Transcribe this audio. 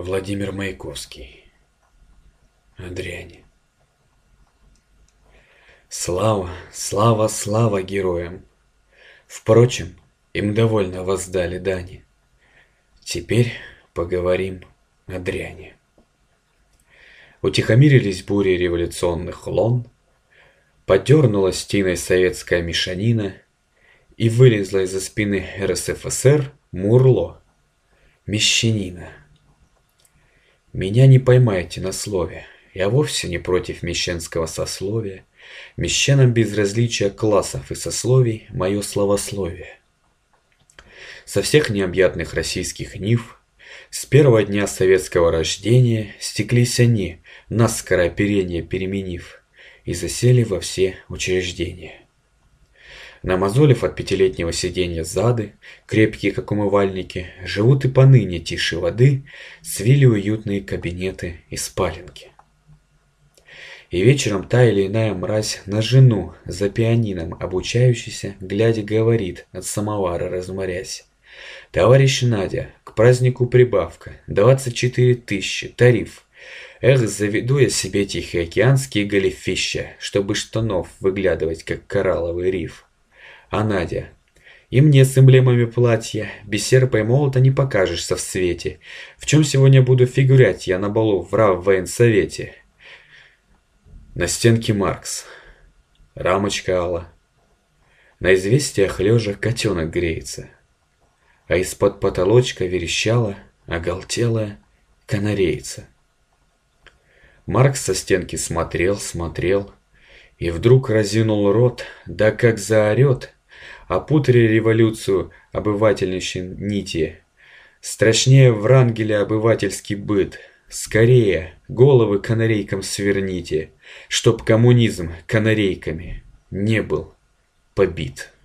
Владимир Маяковский. О дряни. Слава, слава, слава героям! Впрочем, им довольно воздали дани. Теперь поговорим о дряни. Утихомирились бури революционных лон, подернулась тиной советская мешанина, и вылезла из-за спины РСФСР Мурло, мещанина. Меня не поймайте на слове, я вовсе не против мещанского сословия, мещанам безразличия классов и сословий мое словословие. Со всех необъятных российских нив, с первого дня советского рождения, стеклись они, наскоро оперение переменив, и засели во все учреждения. Намазолив от пятилетнего сиденья зады, крепкие как умывальники, живут и поныне тише воды, свили уютные кабинеты и спаленки. И вечером та или иная мразь на жену за пианином обучающийся, глядя, говорит, от самовара разморясь: «Товарищ Надя, к празднику прибавка, 24 тысячи, тариф. Эх, заведу я себе тихоокеанские галифища, чтобы штанов выглядывать, как коралловый риф». А Надя: «И мне с эмблемами платья, без серпа и молота не покажешься в свете. В чем сегодня буду фигурять я на балу в рабвоенсовете?» На стенке Маркс. Рамочка Алла. На известиях лежа котенок греется, а из-под потолочка верещала оголтелая канарейца. Маркс со стенки смотрел, и вдруг разинул рот, да как заорет: опутали революцию обывательничьи нити. Страшнее Врангеля обывательский быт. Скорее, головы канарейкам сверните, чтоб коммунизм канарейками не был побит.